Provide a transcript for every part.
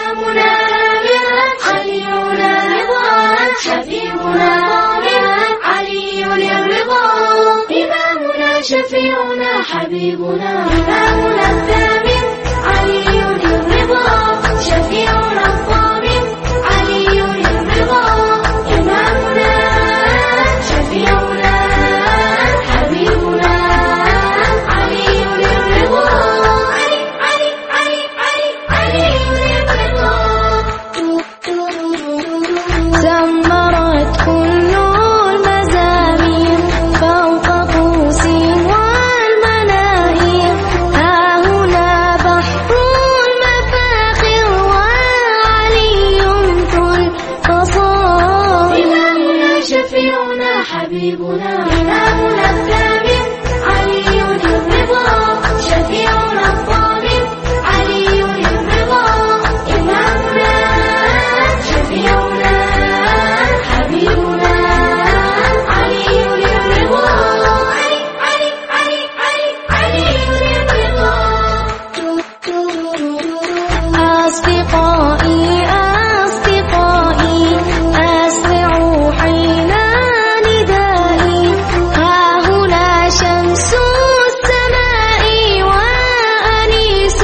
إمامنا علينا رضوان شفيعنا علي الرضا إمامنا شفيعنا حبيبنا إمامنا الثامن علي الرضا شفيعنا الضامن علي الرضا إمامنا شفيعنا حبيبنا علي الرضا علي الرضا زمرت كل المزامير فوق قوس والمناهير ها هنا بحر المفاخر وعلي ذو القصائر إمامنا شفيعنا حبيبنا إمامنا الثامن علي الرضا شفيعنا الضامن علي الرضا إمامنا شفيعنا حبيبنا علي الرضا علي الرضا أصدقائي أسرعوا حين ندائي ها هنا شمس السماء وأنيس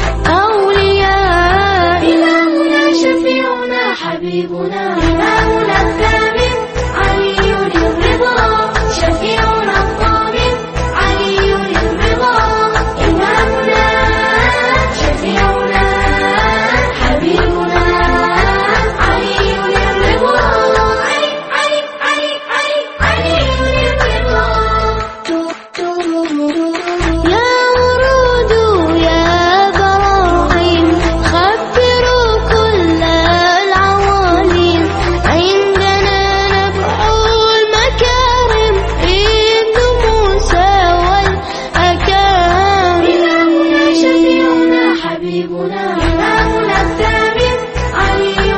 الأولياء إمامنا شفيعنا حبيبنا إمامنا الثامن علي الرضا شفيعنا الضامن علي الرضا إمامنا شفيعنا حبيبنا علي الرضا علي الرضا يا ورود يا براعين خبروا كل العوالم عندنا نبع المكارم عند موسى والأكارم إمامنا شفيعنا حبيبنا إمامنا الثامن علي